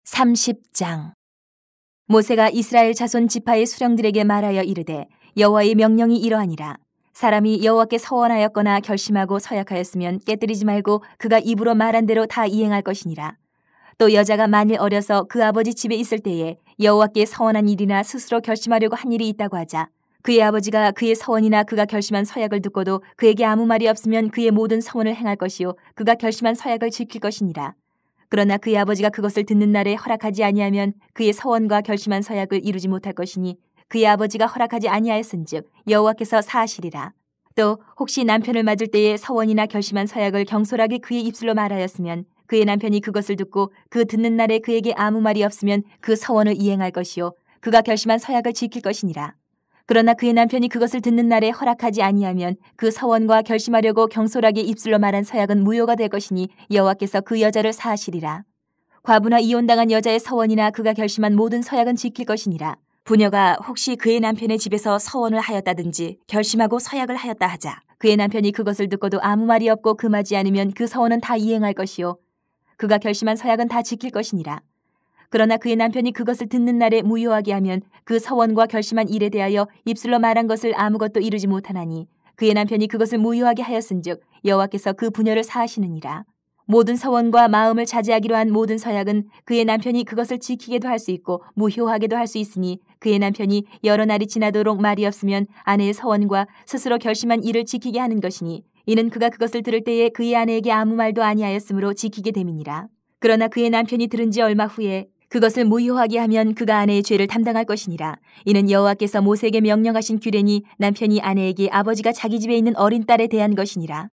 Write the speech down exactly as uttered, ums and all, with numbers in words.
삼십 장. 모세가 이스라엘 자손 지파의 수령들에게 말하여 이르되 여호와의 명령이 이러하니라. 사람이 여호와께 서원하였거나 결심하고 서약하였으면 깨뜨리지 말고 그가 입으로 말한 대로 다 이행할 것이니라. 또 여자가 만일 어려서 그 아버지 집에 있을 때에 여호와께 서원한 일이나 스스로 결심하려고 한 일이 있다고 하자. 그의 아버지가 그의 서원이나 그가 결심한 서약을 듣고도 그에게 아무 말이 없으면 그의 모든 서원을 행할 것이요 그가 결심한 서약을 지킬 것이니라. 그러나 그의 아버지가 그것을 듣는 날에 허락하지 아니하면 그의 서원과 결심한 서약을 이루지 못할 것이니 그의 아버지가 허락하지 아니하였은즉 여호와께서 사하시리라. 또 혹시 남편을 맞을 때에 서원이나 결심한 서약을 경솔하게 그의 입술로 말하였으면 그의 남편이 그것을 듣고 그 듣는 날에 그에게 아무 말이 없으면 그 서원을 이행할 것이요 그가 결심한 서약을 지킬 것이니라. 그러나 그의 남편이 그것을 듣는 날에 허락하지 아니하면 그 서원과 결심하려고 경솔하게 입술로 말한 서약은 무효가 될 것이니 여호와께서 그 여자를 사하시리라. 과부나 이혼당한 여자의 서원이나 그가 결심한 모든 서약은 지킬 것이니라. 부녀가 혹시 그의 남편의 집에서 서원을 하였다든지 결심하고 서약을 하였다 하자. 그의 남편이 그것을 듣고도 아무 말이 없고 금하지 않으면 그 서원은 다 이행할 것이요 그가 결심한 서약은 다 지킬 것이니라. 그러나 그의 남편이 그것을 듣는 날에 무효하게 하면 그 서원과 결심한 일에 대하여 입술로 말한 것을 아무것도 이루지 못하나니 그의 남편이 그것을 무효하게 하였은즉 여호와께서 그 부녀를 사하시느니라. 모든 서원과 마음을 자제하기로 한 모든 서약은 그의 남편이 그것을 지키게도 할 수 있고 무효하게도 할 수 있으니 그의 남편이 여러 날이 지나도록 말이 없으면 아내의 서원과 스스로 결심한 일을 지키게 하는 것이니 이는 그가 그것을 들을 때에 그의 아내에게 아무 말도 아니하였으므로 지키게 됨이니라. 그러나 그의 남편이 들은 지 얼마 후에 그것을 무효하게 하면 그가 아내의 죄를 담당할 것이니라. 이는 여호와께서 모세에게 명령하신 규례니 남편이 아내에게 아버지가 자기 집에 있는 어린 딸에 대한 것이니라.